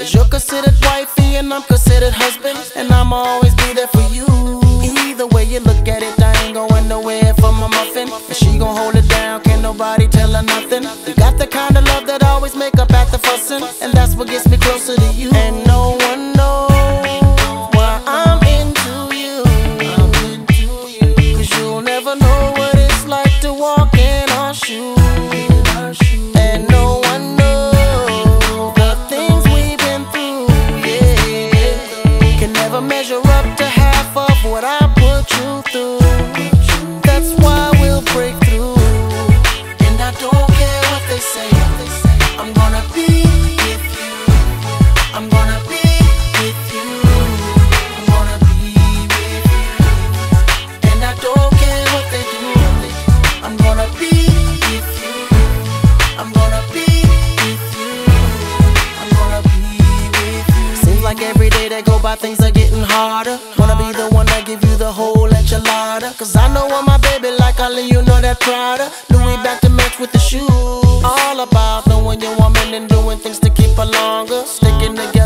Cause you're considered wifey and I'm considered husband, and I'ma always be there for you. Either way you look at it, I ain't going nowhere for my muffin. And she gon' hold it down, can't nobody tell her nothing. You got the kind of love that always make up after fussing, and that's what gets me closer to you. And no one knows why I'm into you. Cause you'll never know what it's like to walk in our shoes. And no one knows the things we've been through, yeah. Can never measure up to half of what I put you through. That's why we'll break through. And I don't care what they say, I'm gonna be with you. I'm gonna be with you. I'm gonna be with you. And I don't care what they do, I'm gonna be with you. I'm gonna be with you. I'm gonna be with you. Seems like every day that go by things are getting harder. Wanna be the one that give you the whole enchilada. Cause I know I'm my baby like only you know that Prada. Louis back to match with the shoes. All about knowing your woman and doing things to keep her longer. Sticking together